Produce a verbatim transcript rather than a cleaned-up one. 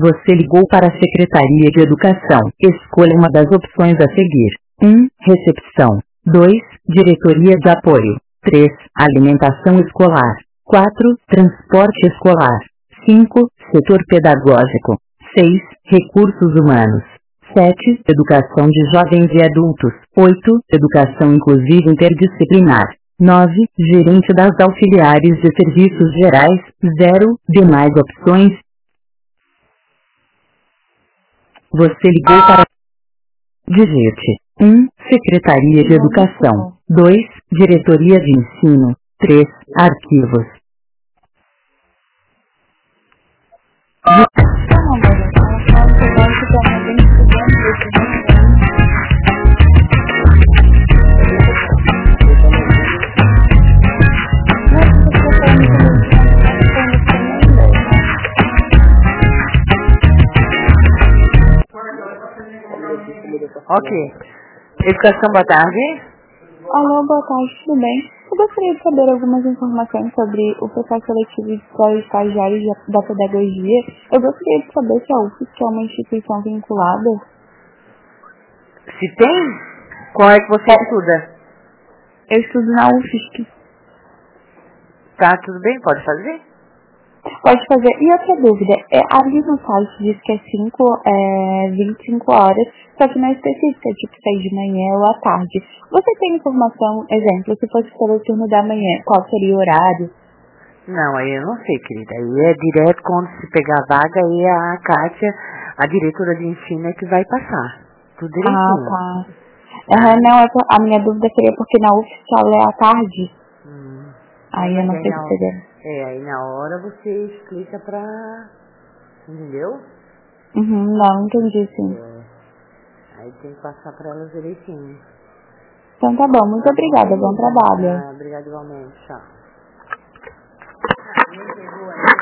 Você ligou para a Secretaria de Educação. Escolha uma das opções a seguir. um. Recepção. dois. Diretoria de Apoio. três. Alimentação escolar. quatro. Transporte escolar. cinco. Setor pedagógico. seis. Recursos humanos. sete. Educação de jovens e adultos. oito. Educação inclusiva interdisciplinar. nove. Gerente das auxiliares de serviços gerais. zero. Demais opções. Você ligou para... Digite. um. Secretaria de Educação. dois. Diretoria de Ensino. três. Arquivos. Ok. Educação, boa tarde. Alô, boa tarde, tudo bem? Eu gostaria de saber algumas informações sobre o processo seletivo para os estagiários da pedagogia. Eu gostaria de saber se a U F S C é uma instituição vinculada. Se tem? Qual é que você estuda? Eu estudo na U F S C. Tá, tudo bem? Pode fazer? Pode fazer. E outra dúvida, é, ali no site diz que é, cinco, é vinte e cinco horas, só que não é específica, é tipo seis de manhã ou à tarde. Você tem informação, exemplo, se fosse pelo turno da manhã, qual seria o horário? Não, aí eu não sei, querida. Aí é direto quando se pegar a vaga, aí a Kátia, a diretora de ensino, é que vai passar. Tudo direitinho. Ah, tá. Uhum, não, a minha dúvida seria porque na U F S C ela é à tarde. Hum. Aí eu não sei se seria. É, aí na hora você explica pra... Entendeu? Uhum, não, entendi sim. É. Aí tem que passar pra elas direitinho. Então tá bom, muito obrigada, bom trabalho. Ah, obrigada igualmente, tchau.